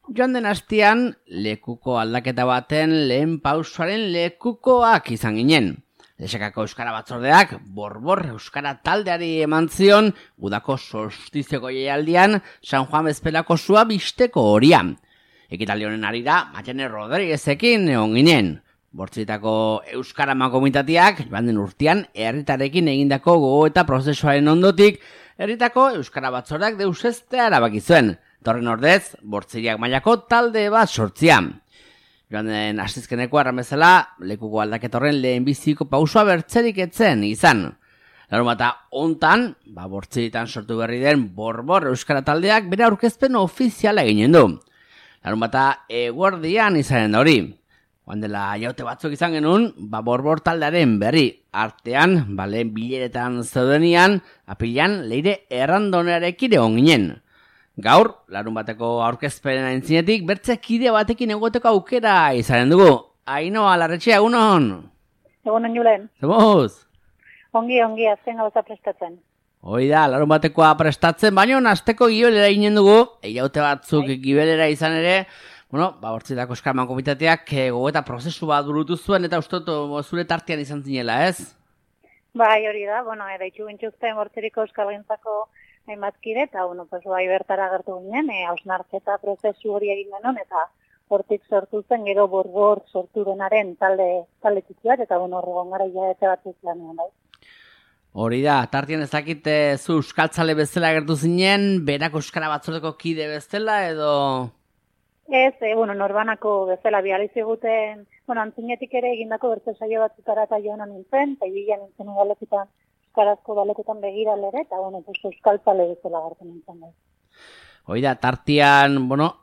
Joan den astean, lekuko aldaketa baten lehen pausoaren lekukoak izan ginen. Lexakako Euskara Batzordeak borbor Euskara taldeari eman zion udako solstizioko jaialdian San Juan bezpelako sua bisteko horia. Ekitaldi honen harira, Matxane Rodriguezekin egon ginen. Bortzitako Euskara Mankomunitateak joan den urtean herritarekin egindako gogoeta prozesuaren ondotik herritako Euskara Batzordeak deuseztea erabaki zuen. Torren ordez, Bortziriak mailako talde bat sortzia. Joan den astizkeneko arran bezala, lekuko aldaketorren lehenbiziko pausua bertzerik etzen izan. Larunbata hontan, Bortziritan sortu berri den borbor Euskara taldeak bere aurkezpen ofiziala eginen du. Larunbata eguerdian izanen da hori. Joan dela jaute batzuk izan genuen, borbor taldearen berri artean, lehen bileretan zeudenian, apilean leire errandonearekin egon ginen. Gaur, larunbateko aurkezpenen aintzinetik, bertze kide batekin egoteko aukera izanen dugu. Ainhoa, Larretxea, egunon? Egunon, Julen. Zemuz? Ongi, azken gauza prestatzen. Hoi da, larunbatekoa prestatzen, baina asteko gibelera ginen dugu, jaute batzuk gibelera izan ere, Bortzitako Euskara Mankomunitateak gogoeta prozesu bat burutu zuen, eta ustot zure tartean izan zinela, ez? Bai, hori da, edaitu gintxukten Bortziriko Euskalgintzako hainbatkide, eta, bertara gertu ginen, hausnarketa prozesu hori egin genuen, eta hortik sortu zen, gero borbor sortu denaren talde txiki bat, eta, horregon gara hilabete bat izlanean, bai. Hori da, tartien ezakit zu euskaltzale bezala gertu zinen, berako Euskara Batzordeko kide bezala, edo... Ez, norbanako bezala bializi eguten, antzinetik ere egindako bertze saio batzutara eta joan nintzen, eta ibilan nintzen udalekitan, euskarazko udaleketan begiralere, eta, euskaltzale bezala gertu nintzen. Hoi da, tartian,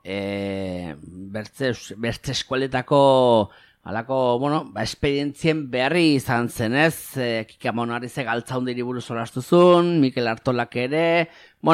bertze eskualetako, esperientzien berri izan zenez, Kika Monoarize galtzaundiri buruz olastuzun, Mikel Artolak ere,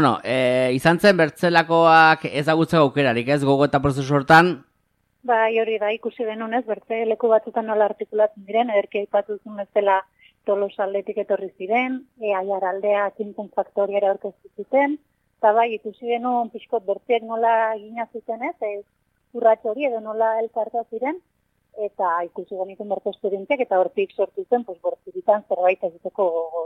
izan zen bertzelakoak ezagutzeko aukerarik, ez gogoeta prozesu hortan? Bai, hori da, ikusi denunez, bertze leku batzutan nola artikulatzen diren, ederki aipatu zuen bezala Tolosaldetik etorri ziren, Aiaraldea Kintzen Faktoriara aurkeztu zuten, eta bai, ikusi denun pixkot bertzeek nola gina zuten ez, urratx hori edo nola elkarta ziren, eta ikusi genituen bertze esperientziak, eta hortik sortu zen, Bortziritan zerbait egiteko gogo.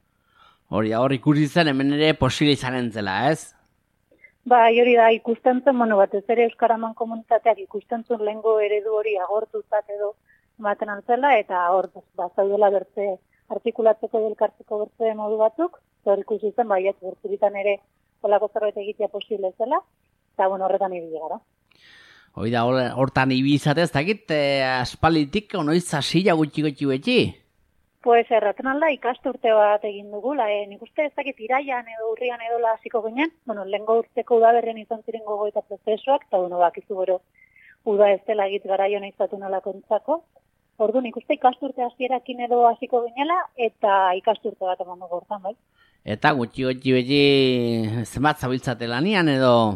Hori ikusi zen, hemen ere posible izanen zela, ez? Bai, hori da, ikusten zen, batez ere Euskara Mankomunitateak ikusten zuen lehengo eredu hori agortutzat edo ematen antzela, eta hor, zaudela bertze artikulatzeko delkartzeko bertze modu batzuk, hor ikusi zen, baiet, Bortziritan ere olako zerbait egitea posible zela, eta horretan ibili gara. Hoi da, hortan ibizatez, dakit, aspalitik, noiz hasila gutxi beti? Pues erraten alda ikasturte bat egin dugu, nik uste ez dakit iraian edo urrian edo hasiko ginen, lehengo urteko udaberren izan ziren gogoeta prozesuak, eta bakizu gero uda ez dela egit garaion izatu nolako entzako. Orduan, nik uste ikasturte hasierakin edo hasiko ginela, eta ikasturte bat eman dugu hortan, bai. Eta gutxi beti zenbat zabiltzate lanian edo...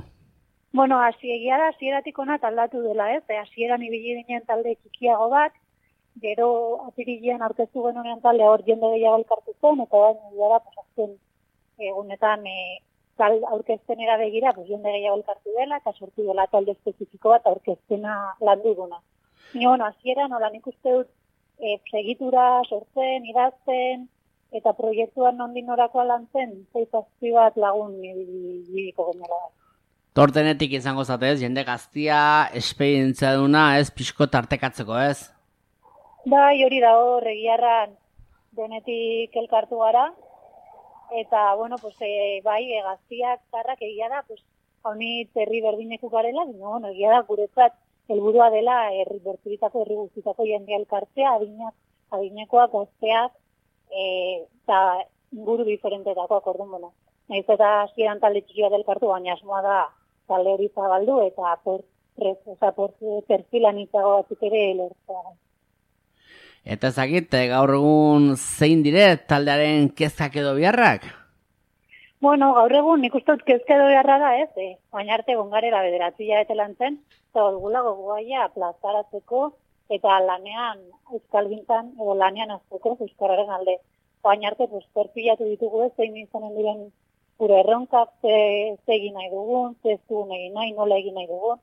Egia da, hasieratik onat aldatu dela, ez? Hasieran ibili ginen talde txikiago bat, gero apirilean aurkeztu genuenean talde hor jende gehiago elkartu zen, eta gara, azken egunetan aurkeztenera begira, jende gehiago elkartu dela, eta sortu dela talde espezifiko bat aurkeztena landu duna. Hasieran, nik uste dut, segitura sortzen, idazten, eta proiektuan nondin norakoa lantzen, zeitazpi bat lagun ibiliko genela da. Tortenetik izango zatez, jende gaztia, esperientzia duna, ez pixko tartekatzeko, ez? Bai, hori da hor, egiarran denetik elkartu gara, eta, bai, gaztiak zarrak egia da, haunit herri berdineku garela, egia da, guretzat, helburua dela, Bortziritako herri guztitako jendea elkartzea, adinekoak, gazteak, eta inguru diferentetakoak, orduan, nahiz eta hasieran talde txikia elkartu, baina asmoa da, talde hori zabaldu, eta perfilan itzago batzuk ere lortzea. Eta ezagit, gaur egun zein dire taldearen kezkak edo biharrak? Gaur egun nik uste dut kezka edo beharra da, ez? Baina arte gongarela bederatzia etelan zen, eta dugula gogoaia plazaratzeko, eta lanean euskalgintzan, edo lanean azteko euskararen alde. Baina arte, perfilatu ditugu ez, zein izanen diren gure erronkak, ze egin nahi dugun, ze ez dugun egin nahi, nola egin nahi dugun.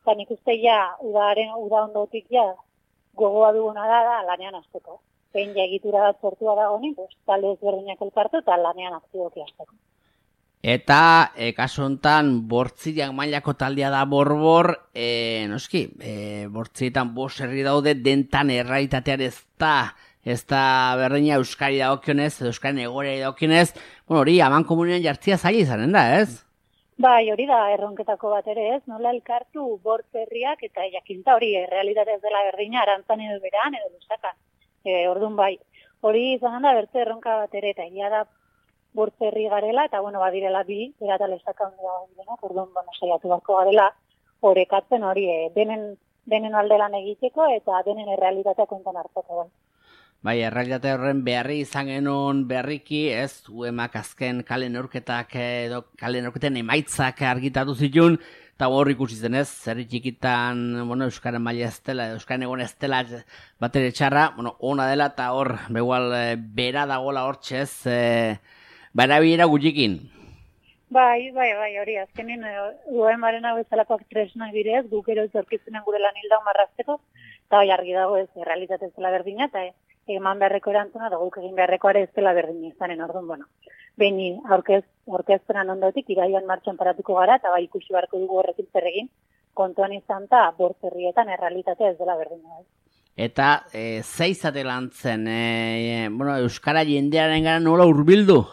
Eta nik uste uda ondotik gogoa duguna da lanean hasteko. Behin egitura bat sortua dagoenik, talde ezberdinak elkartu eta lanean aktiboki hasteko. Eta, kasu honetan, bortziak mailako taldea da borbor, noski, bortzietan bost herri daude, dentan erraitatean ez da berdina Euskari dagokionez, Euskaren egoera dagokionez, hori, aman komunian jartzia zaila izanen da, ez? Bai, hori da erronketako bat ere, ez? Nola elkartu bortz herriak eta jakinta hori, realitate ez dela berdina, arantzan edo beran edo lusakan. Orduan bai, hori izan da bertze erronka bat ere, eta egia da bortz herri garela, eta badirela bi, eta lesaka handia badirena, orduan saiatu beharko garela, orekatzen hori, denen aldelan egiteko, eta denen errealitatea kontan hartzeko bai. Bai, errealitate horren beharri izan genuen berriki, ez, UEMak azken kale neurketak edo kale neurketen emaitzak argitatu zituen, eta hor ikusi zen ez, zerri txikitan, Euskaren maila ez dela, Euskaren egon ez dela batere txarra, ona dela, eta hor, begual, bera dagoela hor txez, berabilera gutxikin. Bai, hori, azkenin UEMaren hau ezalakoak tresnak direz, guk ero zorkitzenen gure lan hildaun marrazteko, eta bai argi dago ez, realitate ez dela berdina, eta eman beharreko erantzuna, da guk egin beharrekoare ez dela berdina izanen, orduan, behin aurkezpenan ondotik, iraian martxan paratuko gara, eta bai ikusi beharko dugu horrekin zer egin, kontuan izan eta bortz herrietan errealitatea ez dela berdina. Eta, zeizate lan zen, Euskara jendearen gara nola hurbildu?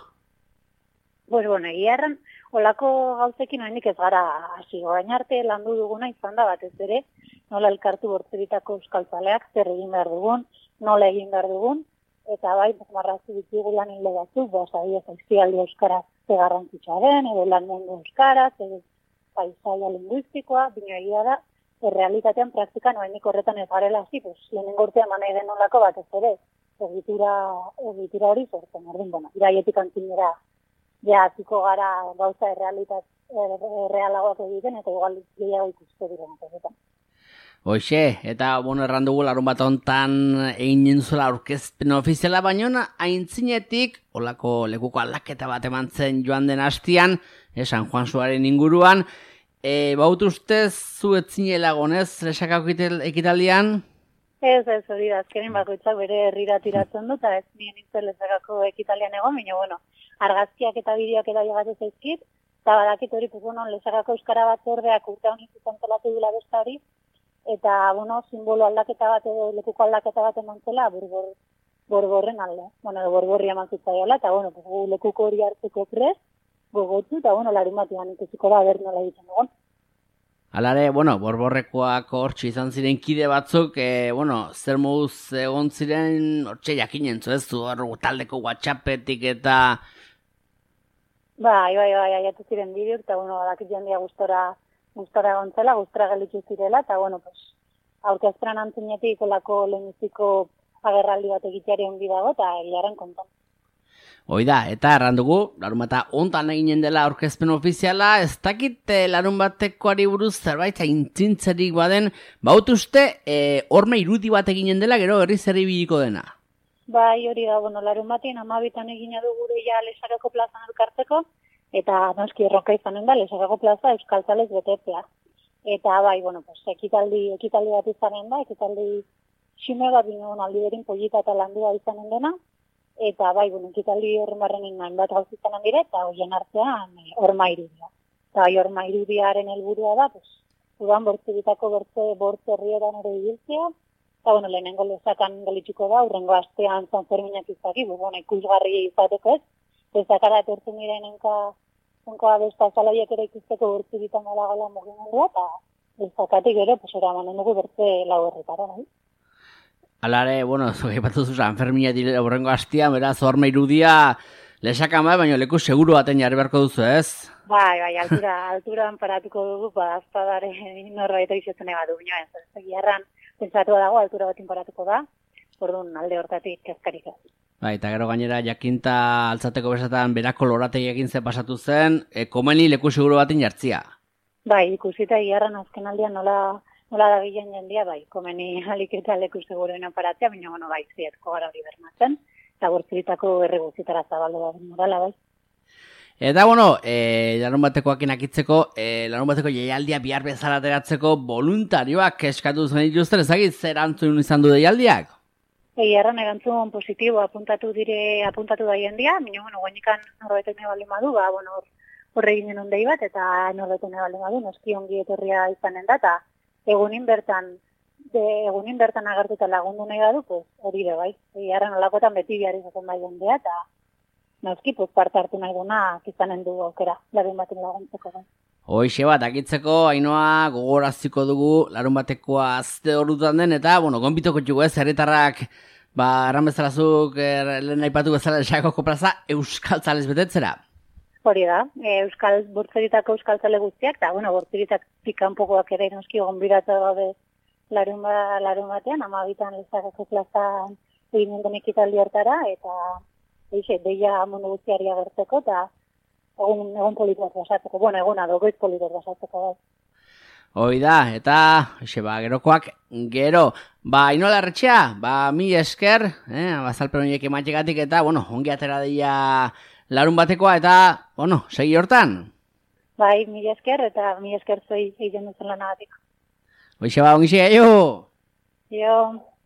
Egia erran, olako gauzekin oendik ez gara hasi, orain arte landu duguna izan da batez ere, nola elkartu bortzeritako euskaltzaleak, zer egin behar dugun, nola egin behar dugun, eta bai, marrazu ditugu lan hile batzuk, aizkialdi euskaraz ze garrantzitsua den, edo lan mundu euskaraz, edo paisaia linguistikoa, bina egia da, realitatean praktikan oendik horretan ez garela hasi, lehenengo urtea eman nahi denolako batez ere, egitura hori sortzen, iraietik antzinera, atiko gara gauza errealagoak egiten, eta igual gehiago ikuste diren. Hoxe, eta erran dugu larun bat hontan egin nintzula aurkezpen ofiziala, baina aintzinetik, olako lekuko aldaketa bat eman zen joan den hastian, San Juan Suaren inguruan, baut ustez zu etzinela gonez lesakako ekitaldian? Ez, hori da, azkenin bakoitzak bere herrira tiratzen du, eta ez nien nintzen lesakako ekitaldian egon, baina, argazkiak eta bideoak eta llegatu zaizkit, eta badakit hori, lesakako euskara batzordeak urte honiz izantelatu dula besta hori, eta, simbolo aldaketa bat edo lekuko aldaketa bat eman zela borborren alde. Borborri eman zitzaiola, eta, lekuko hori hartzeko prest, gogotzu, eta, larun batian ikusiko da, ber nola egiten dugun. Alare, borborrekoak hortxe izan ziren kide batzuk, zer moduz egon ziren, hortxe jakinen zu ez, taldeko WhatsAppetik eta... Bai, aiatu ziren bideok, eta, badakit jandia gustora gontzela, gustora gelitzu zirela, eta, aurkezpenan antzinetik olako leheniziko agerraldi bat egiteari ongi dago, eta egiaren kontan. Hoida, eta erran dugu, larun bata ontan eginen dela aurkezpen ofiziala, ez dakit larun batekoari buruz zerbait aintzintzerik baden, baut uste, horme irudi bat eginen dela, gero herri zerri biliko dena. Bai, hori da, larun batean 12 egina du gure ja Lesakako plazan elkartzeko, eta noski erronka izanen da, Lesakako plaza euskaltzalez betetzea. Eta bai, ekitaldi bat izanen da, ekitaldi xume bat binen aldi berin polita eta landua izanen dena, eta bai, ekitaldi horren barrenen hainbat gauz izanen dire, eta horien artean horma irudia. Eta horma irudiaren helburua da, udan bortzegitako bortze herrietan ere ibiltzea, eta lehenengo lesakan gelitxuko da, urrengo astean Sanferminak izaki, ikusgarri izateko ez, lezakara etortzen diren enka besta zalaiek ere ikusteko bortzegitan gala mugimendua, eta lezakatik ere, eramanen dugu bertze lau herritara, nahi. Alare, zuge bat duzu Sanfermina dire horrengo hastia, beraz, horme irudia lesakan baina leku seguru baten jarri beharko duzu, ez? Bai, alturan paratuko dugu, azpadare norbait izatzen ega du, ez erran, pentsatu dago, altura batin paratuko da, orduan alde hortatik kezkarik ez. Bai, eta gero gainera jakinta altzateko bezatan berako lorategi egin ze pasatu zen, komeni leku seguru batin jartzia. Bai, ikusita iarran azken aldean nola da bilen jendia, bai, komeni aliketa leku seguruena paratzea, baina bai, zietko gara hori bermatzen, eta bortziritako erreguzitara zabaldu da morala, bai. Eta, bueno, larun batekoak inakitzeko, larun bateko jaialdia bihar bezala ateratzeko voluntarioak eskatu zen dituzten, ezagit zer antzun izan du jaialdiak? Erran erantzun positibo apuntatu da jendia, baina, bueno, guainikan norbaitek baldin badu, horre ginen ondei bat, eta norbaitek baldin badu, noski ongi etorria izanen da, eta egunin bertan agertuta lagundu nahi badu, pues, hori ere bai. Erran olakotan beti bihar izaten bai jendea, eta noski, pues, parte hartu nahi guna, izanen du aukera, larun baten laguntzeko bai. Hoixe bat, akitzeko, Ainoa, gogoraziko dugu, larun batekoa azte horutan den, eta, bueno, gonbitoko txugu ez, herritarrak, erran bezalazuk, lehen aipatu bezala esakoko plaza, euskaltzalez betetzera. Hori da, bortzeritako euskaltzale guztiak, eta, bueno, bortzeritak pikanpokoak ere noski gonbidatu gabe larun batean, 12 lezakako plazan egin den ekitaldi hortara, eta, deia mundu guztiari agertzeko, eta, egun politoak basatzeko, eguna dogoit politoak basatzeko bai. Hoi da, eta, gerokoak, gero, Ainoa Larretxea, mil esker, bazalpen horiek ematxegatik, eta, ongi atera deia larun batekoa, eta, segi hortan. Bai, mil esker, eta mil esker zoi egiten duzen lanagatik. Hoixe ongi segi, jo! Jo!